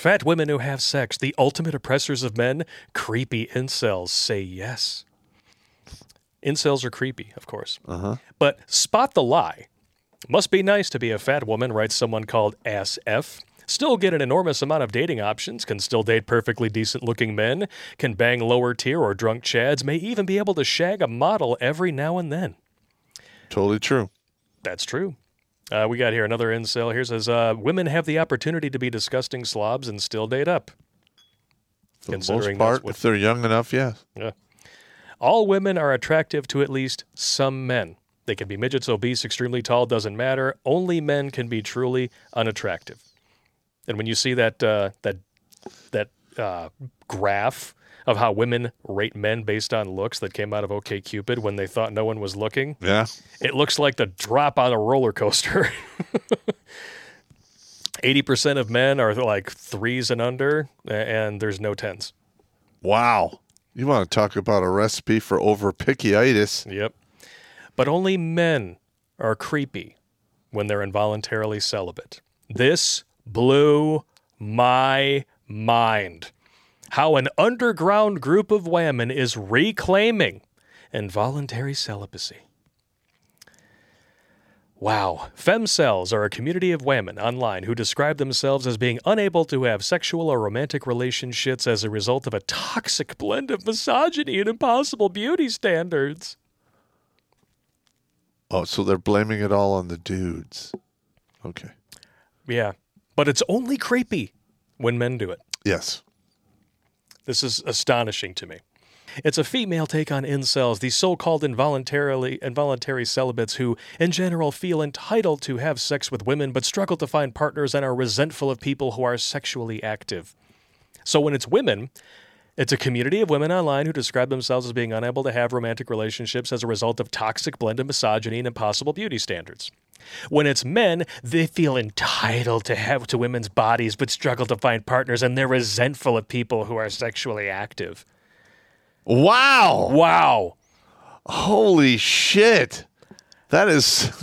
Fat women who have sex, the ultimate oppressors of men, creepy incels say yes. Incels are creepy, of course. But spot the lie. Must be nice to be a fat woman, writes someone called Ass F. Still get an enormous amount of dating options, can still date perfectly decent-looking men, can bang lower-tier or drunk chads, may even be able to shag a model every now and then. Totally true. That's true. We got here another incel here says, women have the opportunity to be disgusting slobs and still date up. For the most part, if they're young enough, yes. Yeah. All women are attractive to at least some men. They can be midgets, obese, extremely tall, doesn't matter. Only men can be truly unattractive. And when you see that graph of how women rate men based on looks that came out of OkCupid when they thought no one was looking, yeah, it looks like the drop on a roller coaster. 80% of men are like 3s and under, and there's no 10s. Wow. You want to talk about a recipe for over-pickyitis. Yep. But only men are creepy when they're involuntarily celibate. This blew my mind. How an underground group of women is reclaiming involuntary celibacy. Wow. Femcels are a community of women online who describe themselves as being unable to have sexual or romantic relationships as a result of a toxic blend of misogyny and impossible beauty standards. Oh, so they're blaming it all on the dudes. Okay. Yeah. But it's only creepy when men do it. Yes. This is astonishing to me. It's a female take on incels, these so-called involuntary celibates who, in general, feel entitled to have sex with women but struggle to find partners and are resentful of people who are sexually active. So when it's women, it's a community of women online who describe themselves as being unable to have romantic relationships as a result of toxic blend of misogyny and impossible beauty standards. When it's men, they feel entitled to women's bodies but struggle to find partners, and they're resentful of people who are sexually active. Wow. Wow. Holy shit. That is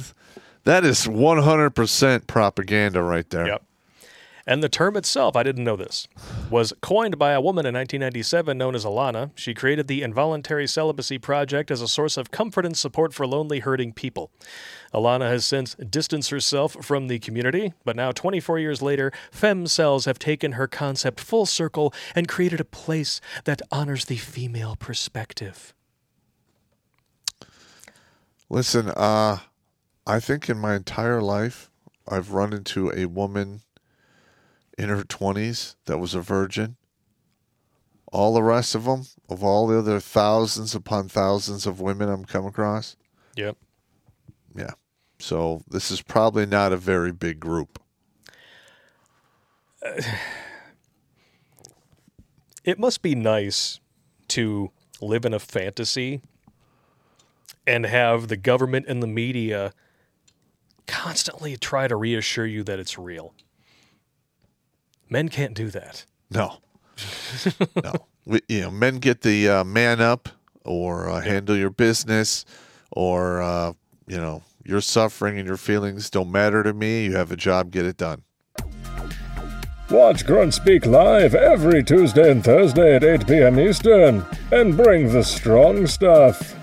100% propaganda right there. Yep. And the term itself, I didn't know this, was coined by a woman in 1997 known as Alana. She created the Involuntary Celibacy Project as a source of comfort and support for lonely, hurting people. Alana has since distanced herself from the community, but now 24 years later, femcels have taken her concept full circle and created a place that honors the female perspective. Listen, I think in my entire life, I've run into a woman in her 20s that was a virgin. All the rest of them, of all the other thousands upon thousands of women I'm come across. Yep. Yeah. So this is probably not a very big group. It must be nice to live in a fantasy and have the government and the media constantly try to reassure you that it's real. Men can't do that. No. No. Men get the man up or handle your business or, your suffering and your feelings don't matter to me. You have a job, get it done. Watch Grunt Speak live every Tuesday and Thursday at 8 p.m. Eastern and bring the strong stuff.